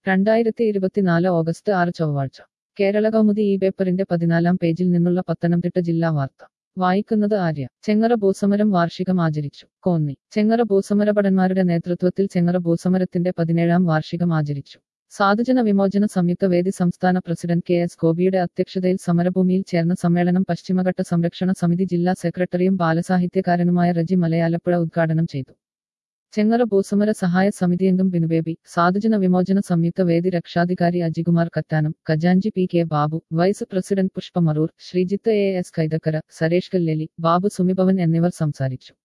2024 August 6 ചൊവ്വാഴ്ച കേരള കൗമുദി ഈ പേപ്പറിന്റെ 14-ാം പേജിൽ നിന്നുള്ള പത്തനംതിട്ട ജില്ലാ വാർത്ത വായിക്കുന്നത് ആര്യ. ചെങ്ങറ ഭൂസമരം വാർഷികം ആചരിച്ചു. കോന്നി. ചെങ്ങറ ഭൂസമരഭടന്മാരുടെ നേതൃത്വത്തിൽ ചെങ്ങറ ഭൂസമരത്തിന്റെ 17-ാം വാർഷികം ആചരിച്ചു. സാധുജന വിമോചന സംയുക്ത വേദി സംസ്ഥാന പ്രസിഡന്റ് കെ എസ് ഗോപിയുടെ അധ്യക്ഷതയിൽ സമരഭൂമിയിൽ ചേർന്ന സമ്മേളനം പശ്ചിമഘട്ട സംരക്ഷണ സമിതി ജില്ലാ സെക്രട്ടറിയും ബാലസാഹിത്യകാരനുമായ റജി മലയാലപ്പുഴ ഉദ്ഘാടനം ചെയ്തു. ചെങ്ങറ ഭൂസമര സഹായ സമിതിയംഗം ബിനുബേബി, സാധുജന വിമോചന സംയുക്ത വേദി രക്ഷാധികാരി അജികുമാർ കറ്റാനം, ഖജാൻജി P K Babu, vice president Pushpa Maroor, Sreejith A S Kaithakkara, Saresh Kalleli, Babu Sumibhavan എന്നിവർ സംസാരിച്ചു.